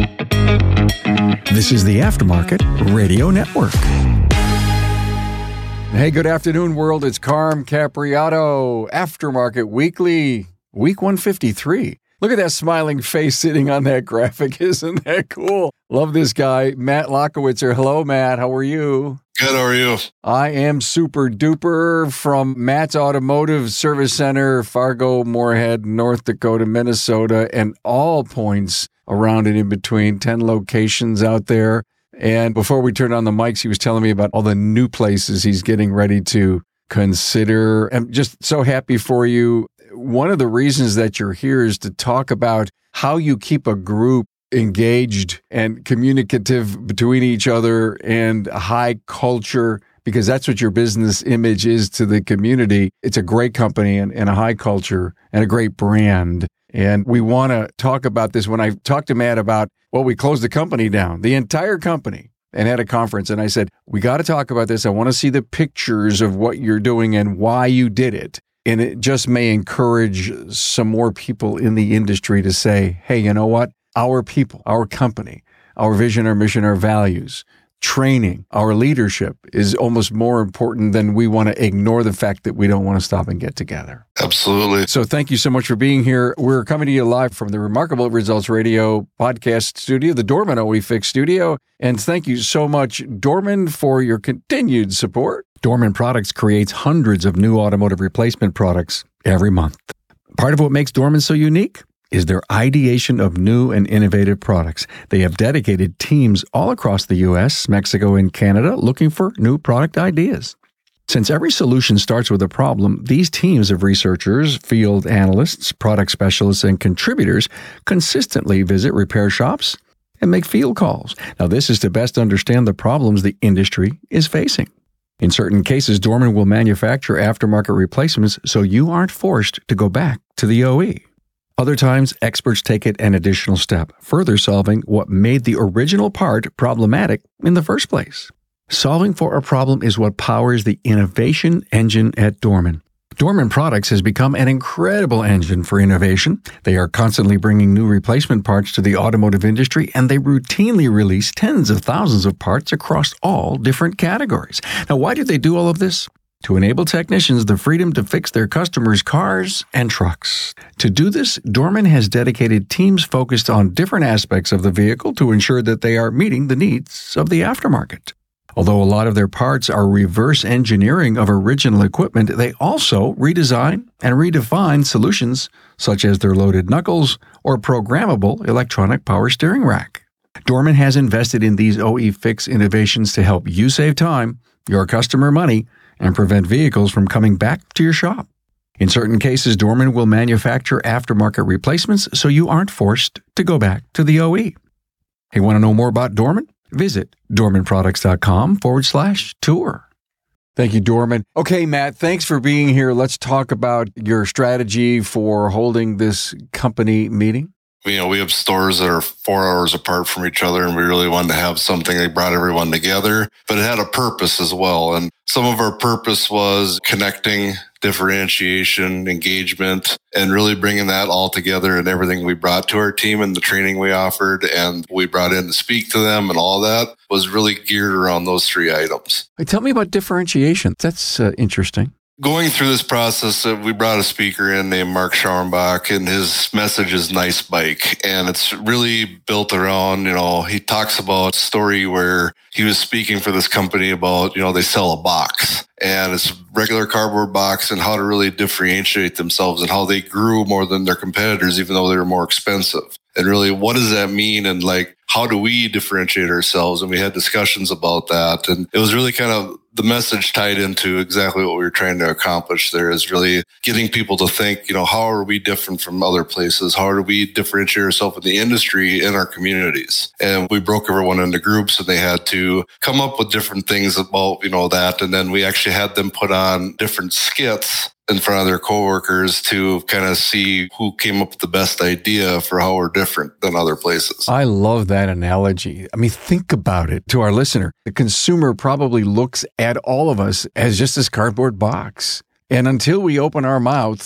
This is the Aftermarket Radio Network. Hey, good afternoon, world. It's Carm Capriato, Aftermarket Weekly, week 153. Look at that smiling face sitting on that graphic. Isn't that cool? Love this guy, Matt Lockowitzer. Hello, Matt. How are you? Good, how are you? I am super duper from Matt's Automotive Service Center, Fargo, Moorhead, North Dakota, Minnesota, and all points around and in between, 10 locations out there. And before we turned on the mics, he was telling me about all the new places he's getting ready to consider. I'm just so happy for you. One of the reasons that you're here is to talk about how you keep a group engaged and communicative between each other and high culture, because that's what your business image is to the community. It's a great company and a high culture and a great brand. And we want to talk about this. When I talked to Matt about, well, we closed the company down, the entire company, and had a conference. And I said, we got to talk about this. I want to see the pictures of what you're doing and why you did it. And it just may encourage some more people in the industry to say, hey, you know what? Our people, our company, our vision, our mission, our values, training, our leadership is almost more important than we want to ignore the fact that we don't want to stop and get together. Absolutely. So thank you so much for being here. We're coming to you live from the Remarkable Results Radio podcast studio, the Dorman OE Fix studio. And thank you so much, Dorman, for your continued support. Dorman Products creates hundreds of new automotive replacement products every month. Part of what makes Dorman so unique is their ideation of new and innovative products. They have dedicated teams all across the U.S., Mexico, and Canada looking for new product ideas. Since every solution starts with a problem, these teams of researchers, field analysts, product specialists, and contributors consistently visit repair shops and make field calls. Now, this is to best understand the problems the industry is facing. In certain cases, Dorman will manufacture aftermarket replacements so you aren't forced to go back to the OE. Other times, experts take it an additional step, further solving what made the original part problematic in the first place. Solving for a problem is what powers the innovation engine at Dorman. Dorman Products has become an incredible engine for innovation. They are constantly bringing new replacement parts to the automotive industry, and they routinely release tens of thousands of parts across all different categories. Now, why do they do all of this? To enable technicians the freedom to fix their customers' cars and trucks. To do this, Dorman has dedicated teams focused on different aspects of the vehicle to ensure that they are meeting the needs of the aftermarket. Although a lot of their parts are reverse engineering of original equipment, they also redesign and redefine solutions such as their loaded knuckles or programmable electronic power steering rack. Dorman has invested in these OE Fix innovations to help you save time, your customer money, and prevent vehicles from coming back to your shop. In certain cases, Dorman will manufacture aftermarket replacements so you aren't forced to go back to the OE. Hey, want to know more about Dorman? Visit dormanproducts.com/tour. Thank you, Dorman. Okay, Matt, thanks for being here. Let's talk about your strategy for holding this company meeting. We have stores that are 4 hours apart from each other, and we really wanted to have something that brought everyone together, but it had a purpose as well. And some of our purpose was connecting, differentiation, engagement, and really bringing that all together and everything we brought to our team and the training we offered and we brought in to speak to them and all that was really geared around those 3 items. Hey, tell me about differentiation. That's interesting. Going through this process, we brought a speaker in named Mark Schaumbach, and his message is Nice Bike. And it's really built around, he talks about a story where he was speaking for this company about, they sell a box. And it's a regular cardboard box and how to really differentiate themselves and how they grew more than their competitors, even though they were more expensive. And really, what does that mean? And how do we differentiate ourselves? And we had discussions about that. And it was really kind of the message tied into exactly what we were trying to accomplish there is really getting people to think, how are we different from other places? How do we differentiate ourselves in the industry in our communities? And we broke everyone into groups and they had to come up with different things about, that. And then we actually had them put on different skits in front of their coworkers to kind of see who came up with the best idea for how we're different than other places. I love that analogy. I mean, think about it. To our listener, the consumer probably looks at all of us as just this cardboard box. And until we open our mouth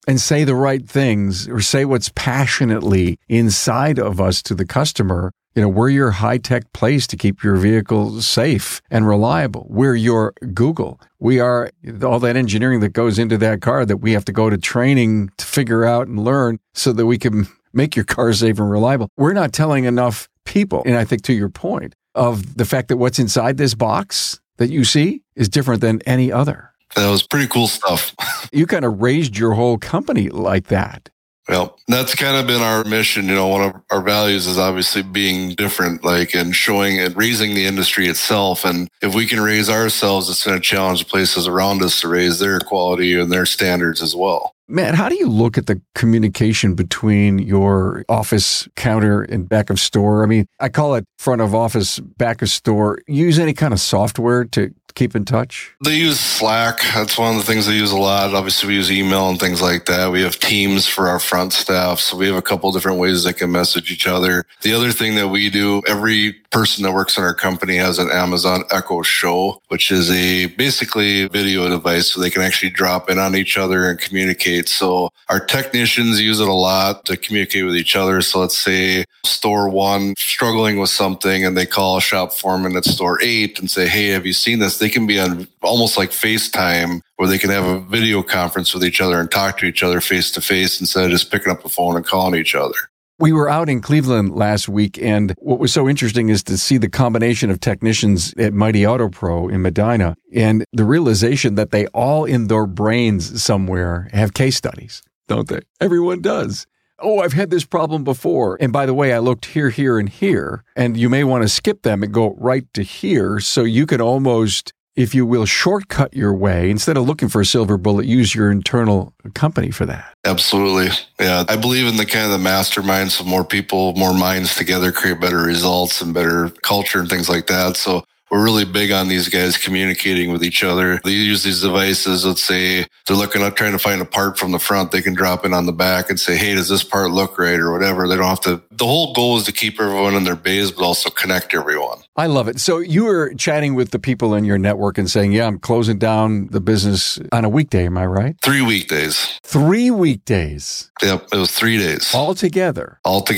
and say the right things or say what's passionately inside of us to the customer. We're your high-tech place to keep your vehicle safe and reliable. We're your Google. We are all that engineering that goes into that car that we have to go to training to figure out and learn so that we can make your car safe and reliable. We're not telling enough people, and I think to your point, of the fact that what's inside this box that you see is different than any other. That was pretty cool stuff. You kind of raised your whole company like that. Well, that's kind of been our mission. One of our values is obviously being different, and showing and raising the industry itself. And if we can raise ourselves, it's going to challenge the places around us to raise their quality and their standards as well. Matt, how do you look at the communication between your office counter and back of store? I mean, I call it front of office, back of store. Use any kind of software to keep in touch? They use Slack. That's one of the things they use a lot. Obviously, we use email and things like that. We have Teams for our front staff. So we have a couple different ways they can message each other. The other thing that we do, every person that works in our company has an Amazon Echo Show, which is basically a video device so they can actually drop in on each other and communicate. So our technicians use it a lot to communicate with each other. So let's say store 1 struggling with something and they call a shop foreman at store 8 and say, hey, have you seen this? They can be on almost like FaceTime where they can have a video conference with each other and talk to each other face to face instead of just picking up the phone and calling each other. We were out in Cleveland last week, and what was so interesting is to see the combination of technicians at Mighty Auto Pro in Medina and the realization that they all in their brains somewhere have case studies, don't they? Everyone does. Oh, I've had this problem before. And by the way, I looked here, here, and here. And you may want to skip them and go right to here so you can almost, if you will, shortcut your way. Instead of looking for a silver bullet, use your internal company for that. Absolutely. Yeah. I believe in the kind of the mastermind. So more people, more minds together create better results and better culture and things like that. So we're really big on these guys communicating with each other. They use these devices. Let's say they're looking up, trying to find a part from the front. They can drop in on the back and say, hey, does this part look right or whatever? They don't have to. The whole goal is to keep everyone in their bays, but also connect everyone. I love it. So you were chatting with the people in your network and saying, yeah, I'm closing down the business on a weekday. Am I right? 3 weekdays. 3 weekdays. Yep. It was 3 days. Altogether.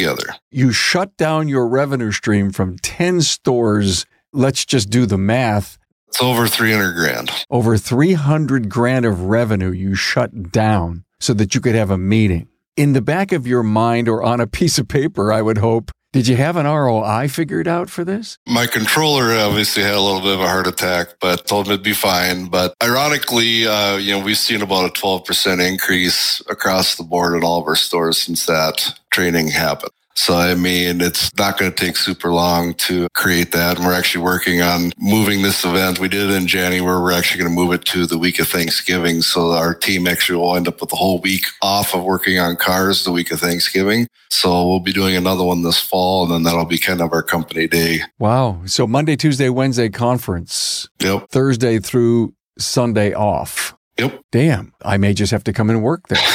You shut down your revenue stream from 10 stores. Let's just do the math. It's over 300 grand. Over 300 grand of revenue you shut down so that you could have a meeting. In the back of your mind or on a piece of paper, I would hope, did you have an ROI figured out for this? My controller obviously had a little bit of a heart attack, but told him it'd be fine. But ironically, we've seen about a 12% increase across the board at all of our stores since that training happened. So, I mean, it's not going to take super long to create that. And we're actually working on moving this event. We did it in January. We're actually going to move it to the week of Thanksgiving. So our team actually will end up with the whole week off of working on cars the week of Thanksgiving. So we'll be doing another one this fall, and then that'll be kind of our company day. Wow. So Monday, Tuesday, Wednesday conference. Yep. Thursday through Sunday off. Yep. Damn. I may just have to come and work there.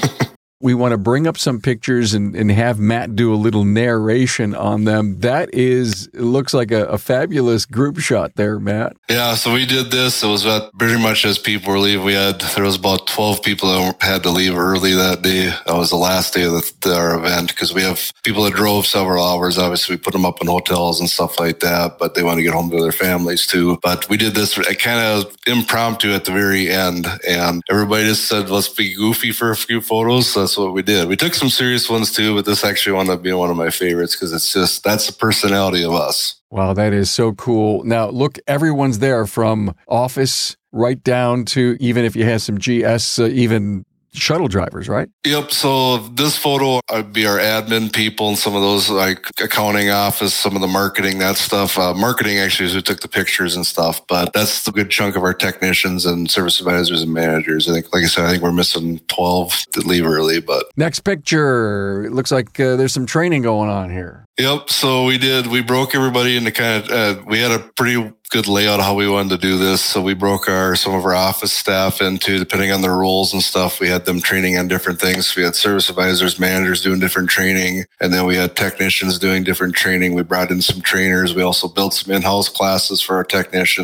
We want to bring up some pictures and have Matt do a little narration on them. That looks like a fabulous group shot there, Matt. Yeah, so we did this. It was pretty much as people were leaving. There was about 12 people that had to leave early that day. That was the last day of our event because we have people that drove several hours. Obviously, we put them up in hotels and stuff like that, but they want to get home to their families too. But we did this kind of impromptu at the very end, and everybody just said, let's be goofy for a few photos. So that's what we did. We took some serious ones too, but this actually wound up being one of my favorites because that's the personality of us. Wow, that is so cool. Now, look, everyone's there from office right down to even if you have some GS, even shuttle drivers, right? Yep. So this photo would be our admin people and some of those like accounting office, some of the marketing, that stuff. Marketing actually is who took the pictures and stuff, but that's the good chunk of our technicians and service advisors and managers. I think, like I said, I think we're missing 12 to leave early, but. Next picture. It looks like there's some training going on here. Yep. So we broke everybody into kind of, we had a pretty good layout of how we wanted to do this. So we broke some of our office staff into, depending on their roles and stuff, we had them training on different things. We had service advisors, managers doing different training. And then we had technicians doing different training. We brought in some trainers. We also built some in-house classes for our technicians.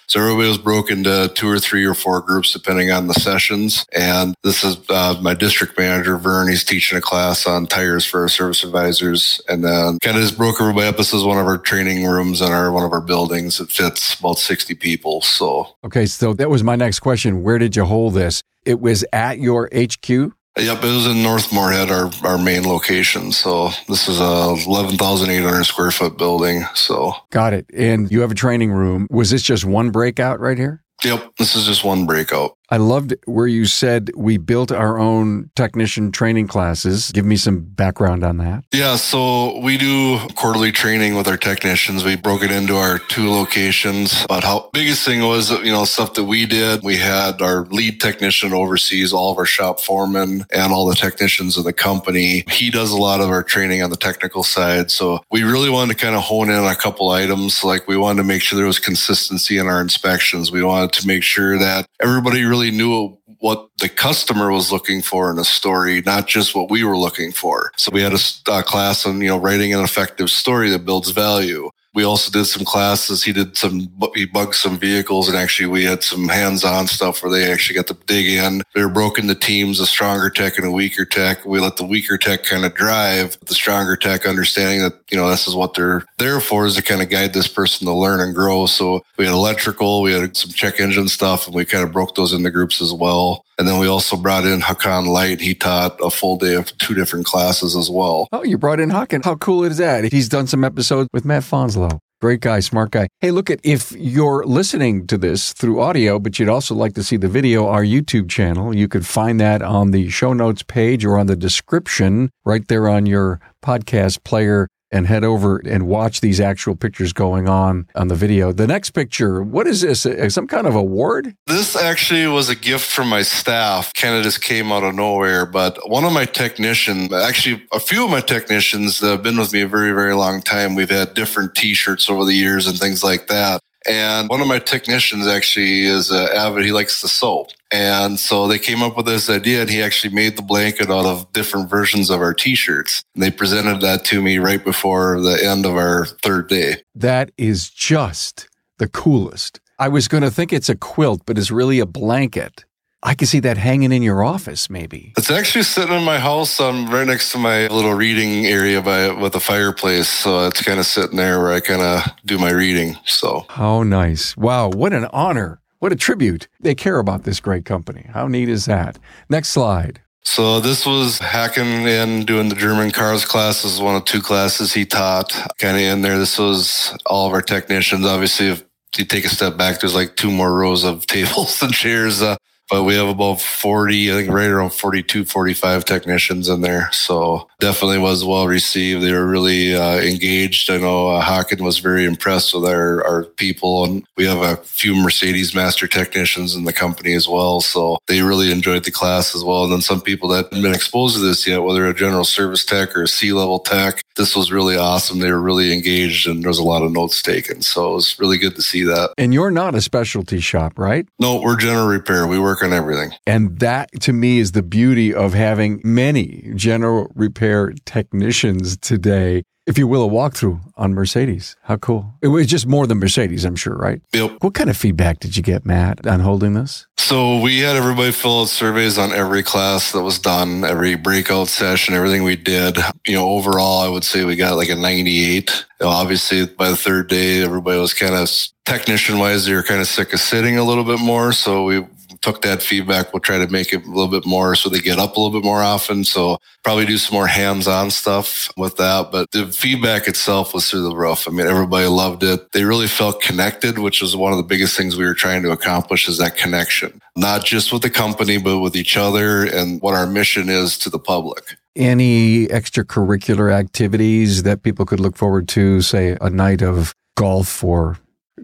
So everybody was broken into 2 or 3 or 4 groups, depending on the sessions. And this is my district manager, Vern. He's teaching a class on tires for our service advisors. And then kind of just broke everybody up. This is one of our training rooms in one of our buildings. It fits about 60 people. So. Okay, so that was my next question. Where did you hold this? It was at your HQ? Yep, it was in North Moorhead, our main location. So this is a 11,800 square foot building. So got it. And you have a training room. Was this just one breakout right here? Yep, this is just one breakout. I loved where you said we built our own technician training classes. Give me some background on that. Yeah, so we do quarterly training with our technicians. We broke it into our 2 locations. But how biggest thing was, stuff that we did. We had our lead technician oversees all of our shop foremen and all the technicians of the company. He does a lot of our training on the technical side. So we really wanted to kind of hone in on a couple items. Like we wanted to make sure there was consistency in our inspections. We wanted to make sure that everybody really knew what the customer was looking for in a story, not just what we were looking for. So we had a class on, writing an effective story that builds value. We also did some classes. He bugged some vehicles, and actually we had some hands-on stuff where they actually got to dig in. They were broken into teams, a stronger tech and a weaker tech. We let the weaker tech kind of drive, the stronger tech understanding that, this is what they're there for, is to kind of guide this person to learn and grow. So we had electrical, we had some check engine stuff, and we kind of broke those into groups as well. And then we also brought in Hakan Light. He taught a full day of 2 different classes as well. Oh, you brought in Hakan. How cool is that? He's done some episodes with Matt Fonslow. Great guy, smart guy. Hey, look, if you're listening to this through audio, but you'd also like to see the video, our YouTube channel, you could find that on the show notes page or on the description right there on your podcast player, and head over and watch these actual pictures going on the video. The next picture, what is this? Some kind of award? This actually was a gift from my staff. Kind of just came out of nowhere, but one of my technicians, actually a few of my technicians that have been with me a very, very long time, we've had different t-shirts over the years and things like that. And one of my technicians actually is avid. He likes to sew. And so they came up with this idea, and he actually made the blanket out of different versions of our t-shirts. And they presented that to me right before the end of our 3rd day. That is just the coolest. I was going to think it's a quilt, but it's really a blanket. I can see that hanging in your office, maybe. It's actually sitting in my house. I'm right next to my little reading area with a fireplace. So it's kind of sitting there where I kind of do my reading. So how nice. Wow, what an honor. What a tribute. They care about this great company. How neat is that? Next slide. So this was Hakan in doing the German cars class. This is one of 2 classes he taught kind of in there. This was all of our technicians. Obviously, if you take a step back, there's like 2 more rows of tables and chairs. But we have about 40, I think right around 42, 45 technicians in there. So definitely was well received. They were really engaged. I know Hakan was very impressed with our people. And we have a few Mercedes master technicians in the company as well. So they really enjoyed the class as well. And then some people that hadn't been exposed to this yet, whether a general service tech or a C-level tech, this was really awesome. They were really engaged, and there was a lot of notes taken. So it was really good to see that. And you're not a specialty shop, right? No, we're general repair. We work on everything. And that, to me, is the beauty of having many general repair technicians today. If you will, a walkthrough on Mercedes. How cool. It was just more than Mercedes, I'm sure, right? Yep. What kind of feedback did you get, Matt, on holding this? So we had everybody fill out surveys on every class that was done, every breakout session, everything we did. Overall, I would say we got like a 98. Obviously, by the 3rd day, everybody was kind of, technician-wise, they were kind of sick of sitting a little bit more. So we took that feedback. We'll try to make it a little bit more so they get up a little bit more often. So probably do some more hands-on stuff with that. But the feedback itself was through the roof. I mean, everybody loved it. They really felt connected, which was one of the biggest things we were trying to accomplish, is that connection, not just with the company, but with each other and what our mission is to the public. Any extracurricular activities that people could look forward to, say a night of golf or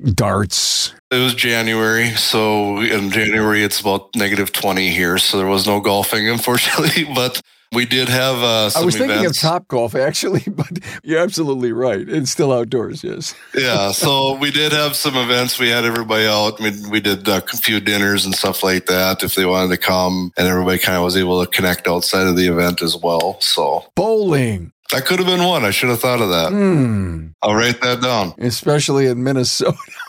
darts? It was January, so in January it's about -20 here, so there was no golfing, unfortunately, but we did have some I was thinking events. of Topgolf, actually, but you're absolutely right. It's still outdoors, yes. Yeah, so we did have some events. We had everybody out. We did a few dinners and stuff like that if they wanted to come, and everybody kind of was able to connect outside of the event as well. So Bowling. That could have been one. I should have thought of that. I'll write that down. Especially in Minnesota.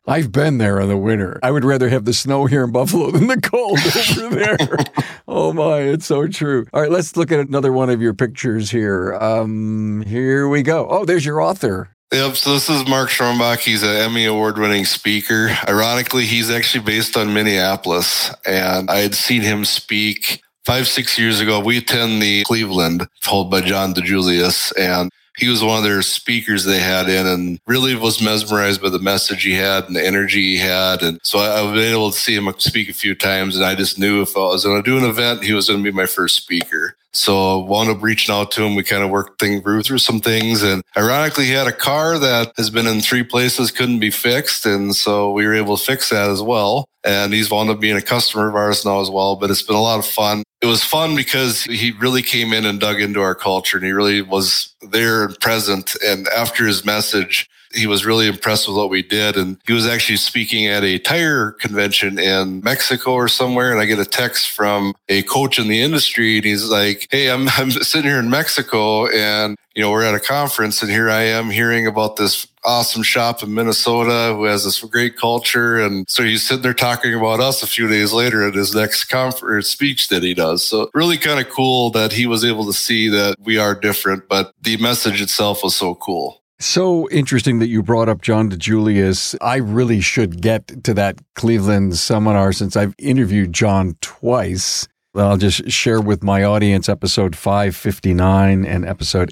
I've been there in the winter. I would rather have the snow here in Buffalo than the cold over there. Oh my, it's so true. All right, let's look at another one of your pictures here. Here we go. Oh, there's your author. Yep, so this is Mark Schornbach. He's an Emmy Award-winning speaker. Ironically, he's actually based on Minneapolis, and I had seen him speak 5-6 years ago. We attend the Cleveland, held by John DeJulius, and he was one of their speakers they had in, and really was mesmerized by the message he had and the energy he had. And so I've been able to see him speak a few times, and I just knew if I was going to do an event, he was going to be my first speaker. So I wound up reaching out to him. We kind of worked through some things. And ironically, he had a car that has been in 3 places, couldn't be fixed. And so we were able to fix that as well. And he's wound up being a customer of ours now as well. But it's been a lot of fun. It was fun because he really came in and dug into our culture, and he really was there and present. And after his message, he was really impressed with what we did. And he was actually speaking at a tire convention in Mexico or somewhere. And I get a text from a coach in the industry, and he's like, "Hey, I'm sitting here in Mexico, and we're at a conference, and here I am hearing about this awesome shop in Minnesota who has this great culture." And so he's sitting there talking about us a few days later at his next conference speech that he does. So really kind of cool that he was able to see that we are different, but the message itself was so cool. So interesting that you brought up John DeJulius. I really should get to that Cleveland seminar since I've interviewed John twice. I'll just share with my audience episode 559 and episode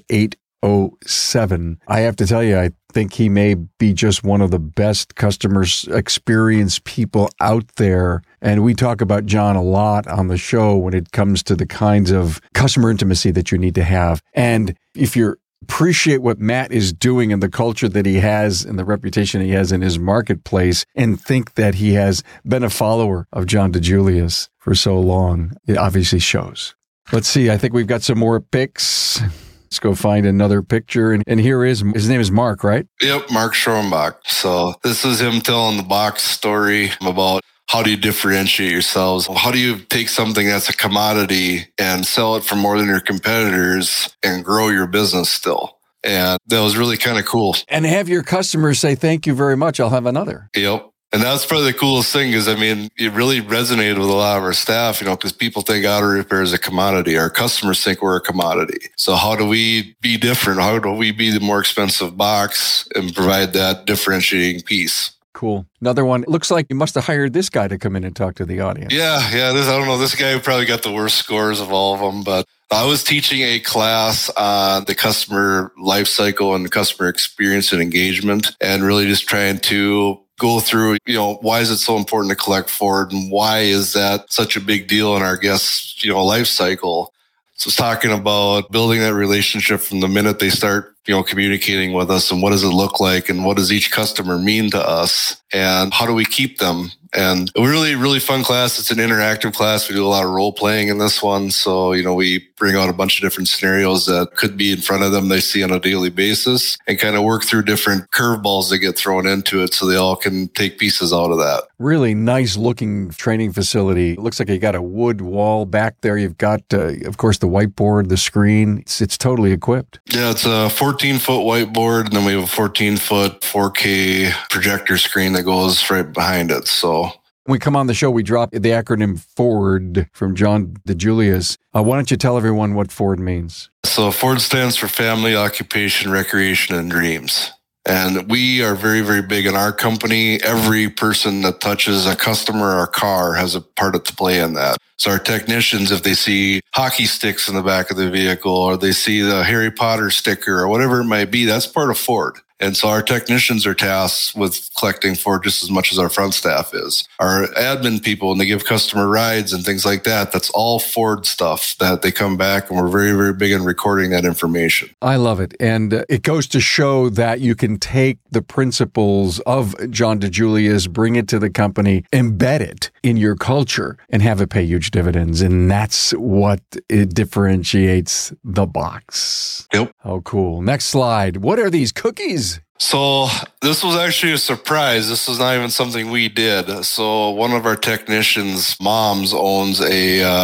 807. I have to tell you, I think he may be just one of the best customer experience people out there. And we talk about John a lot on the show when it comes to the kinds of customer intimacy that you need to have. And if you're appreciate what Matt is doing and the culture that he has and the reputation he has in his marketplace, and think that he has been a follower of John DeJulius for so long, it obviously shows. Let's see. I think we've got some more pics. Let's go find another picture. And here is, his name is Mark, right? Yep, Mark Schornbach. So this is him telling the box story about how do you differentiate yourselves? How do you take something that's a commodity and sell it for more than your competitors and grow your business still? And that was really kind of cool. And have your customers say, "Thank you very much. I'll have another." Yep. And that's probably the coolest thing is, it really resonated with a lot of our staff, because people think auto repair is a commodity. Our customers think we're a commodity. So how do we be different? How do we be the more expensive box and provide that differentiating piece? Cool. Another one. Looks like you must have hired this guy to come in and talk to the audience. Yeah. I don't know. This guy probably got the worst scores of all of them, but I was teaching a class on the customer life cycle and customer experience and engagement, and really just trying to go through, why is it so important to collect Ford, and why is that such a big deal in our guests, life cycle? So it's talking about building that relationship from the minute they start, communicating with us, and what does it look like, and what does each customer mean to us, and how do we keep them? And a really, really fun class. It's an interactive class. We do a lot of role playing in this one. So, we bring out a bunch of different scenarios that could be in front of them they see on a daily basis, and kind of work through different curveballs that get thrown into it so they all can take pieces out of that. Really nice looking training facility. It looks like you got a wood wall back there. You've got, of course, the whiteboard, the screen. It's totally equipped. Yeah, it's a 14-foot whiteboard, and then we have a 14-foot 4K projector screen that goes right behind it. So when we come on the show, we drop the acronym FORD from John DeJulius. Why don't you tell everyone what FORD means? So FORD stands for Family, Occupation, Recreation, and Dreams. And we are very, very big in our company. Every person that touches a customer or car has a part to play in that. So our technicians, if they see hockey sticks in the back of the vehicle, or they see the Harry Potter sticker or whatever it might be, that's part of Ford. And so our technicians are tasked with collecting Ford just as much as our front staff is. Our admin people, when they give customer rides and things like that, that's all Ford stuff that they come back, and we're very, very big in recording that information. I love it. And it goes to show that you can take the principles of John DeJulius, bring it to the company, embed it in your culture, and have it pay huge dividends. And that's what it differentiates the box. Yep. Oh, cool. Next slide. What are these cookies? So this was actually a surprise. This is not even something we did. So one of our technicians' moms owns a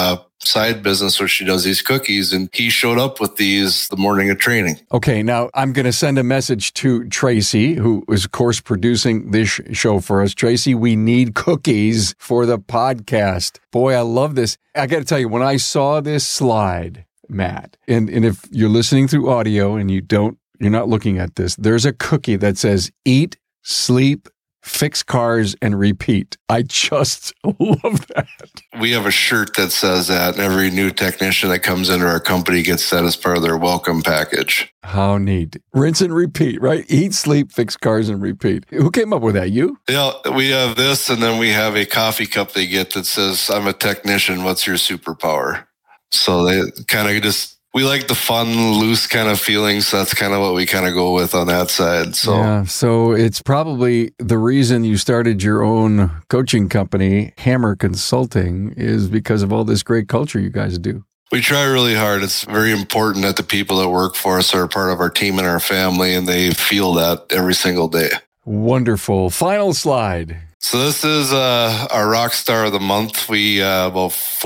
side business where she does these cookies, and he showed up with these the morning of training. Okay, now I'm going to send a message to Tracy, who is, of course, producing this show for us. Tracy, we need cookies for the podcast. Boy, I love this. I got to tell you, when I saw this slide, Matt, and if you're listening through audio and you're not looking at this, there's a cookie that says eat, sleep, fix cars, and repeat. I just love that. We have a shirt that says that, and every new technician that comes into our company gets that as part of their welcome package. How neat. Rinse and repeat, right? Eat, sleep, fix cars, and repeat. Who came up with that? You? Yeah, we have this, and then we have a coffee cup they get that says, I'm a technician, what's your superpower? So they kind of we like the fun, loose kind of feelings. So that's kind of what we kind of go with on that side. So, yeah, so it's probably the reason you started your own coaching company, Hammer Consulting, is because of all this great culture you guys do. We try really hard. It's very important that the people that work for us are part of our team and our family, and they feel that every single day. Wonderful. Final slide. So this is our rock star of the month. We about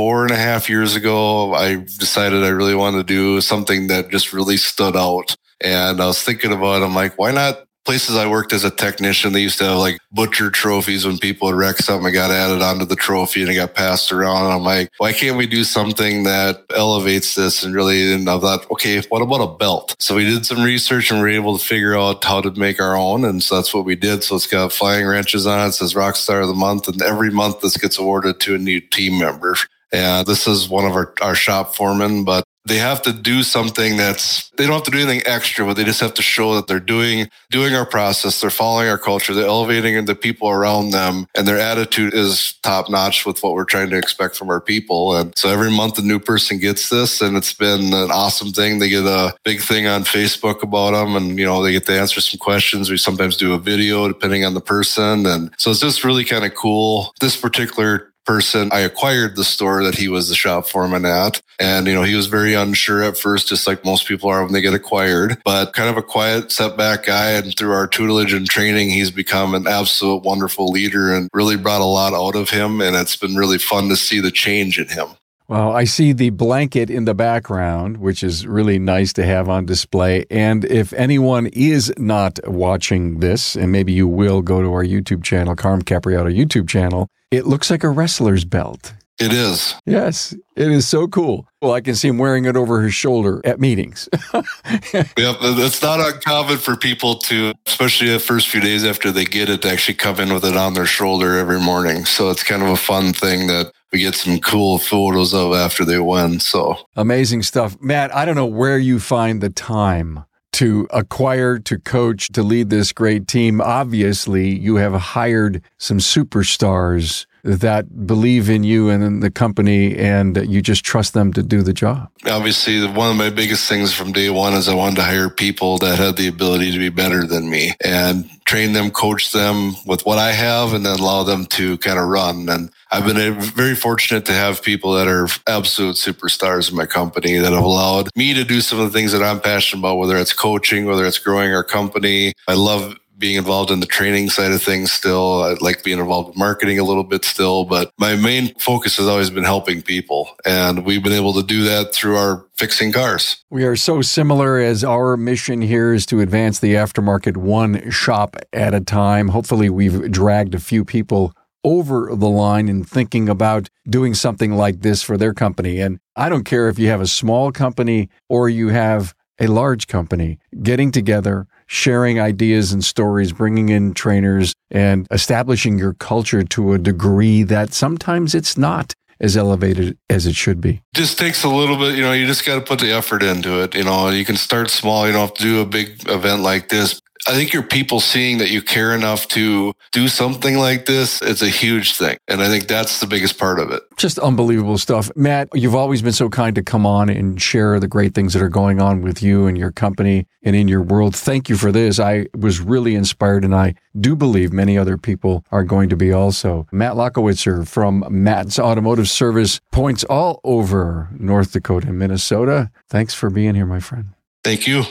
4.5 years ago, I decided I really wanted to do something that just really stood out. And I was thinking about it. I'm like, why not? Places I worked as a technician, they used to have like butcher trophies when people would wreck something. I got added onto the trophy and it got passed around. And I'm like, why can't we do something that elevates this? And I thought, okay, what about a belt? So we did some research and we were able to figure out how to make our own. And so that's what we did. So it's got flying wrenches on it. It says Rockstar of the Month. And every month this gets awarded to a new team member. And this is one of our shop foremen, but they have to do something they don't have to do anything extra, but they just have to show that they're doing our process. They're following our culture. They're elevating the people around them, and their attitude is top notch with what we're trying to expect from our people. And so every month a new person gets this, and it's been an awesome thing. They get a big thing on Facebook about them, and, they get to answer some questions. We sometimes do a video depending on the person. And so it's just really kind of cool. This particular person, I acquired the store that he was the shop foreman at. And, he was very unsure at first, just like most people are when they get acquired, but kind of a quiet, setback guy. And through our tutelage and training, he's become an absolute wonderful leader and really brought a lot out of him. And it's been really fun to see the change in him. Well, I see the blanket in the background, which is really nice to have on display. And if anyone is not watching this, and maybe you will go to our YouTube channel, Carm Capriotto YouTube channel, it looks like a wrestler's belt. It is. Yes, it is so cool. Well, I can see him wearing it over his shoulder at meetings. Yeah, it's not uncommon for people to, especially the first few days after they get it, to actually come in with it on their shoulder every morning. So it's kind of a fun thing that we get some cool photos of after they win. So amazing stuff. Matt, I don't know where you find the time to acquire, to coach, to lead this great team. Obviously, you have hired some superstars that believe in you and in the company, and you just trust them to do the job. Obviously, one of my biggest things from day one is I wanted to hire people that had the ability to be better than me and train them, coach them with what I have, and then allow them to kind of run. And I've been very fortunate to have people that are absolute superstars in my company that have allowed me to do some of the things that I'm passionate about, whether it's coaching, whether it's growing our company. I love being involved in the training side of things still. I like being involved with marketing a little bit still, but my main focus has always been helping people. And we've been able to do that through our fixing cars. We are so similar, as our mission here is to advance the aftermarket one shop at a time. Hopefully we've dragged a few people over the line in thinking about doing something like this for their company. And I don't care if you have a small company or you have a large company, getting together, sharing ideas and stories, bringing in trainers, and establishing your culture to a degree that sometimes it's not as elevated as it should be. Just takes a little bit, you just got to put the effort into it. You can start small. You don't have to do a big event like this. I think your people seeing that you care enough to do something like this, it's a huge thing. And I think that's the biggest part of it. Just unbelievable stuff. Matt, you've always been so kind to come on and share the great things that are going on with you and your company and in your world. Thank you for this. I was really inspired, and I do believe many other people are going to be also. Matt Lockowitzer from Matt's Automotive Service, points all over North Dakota and Minnesota. Thanks for being here, my friend. Thank you.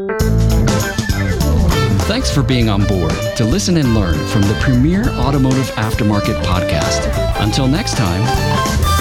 Thanks for being on board to listen and learn from the premier automotive aftermarket podcast. Until next time.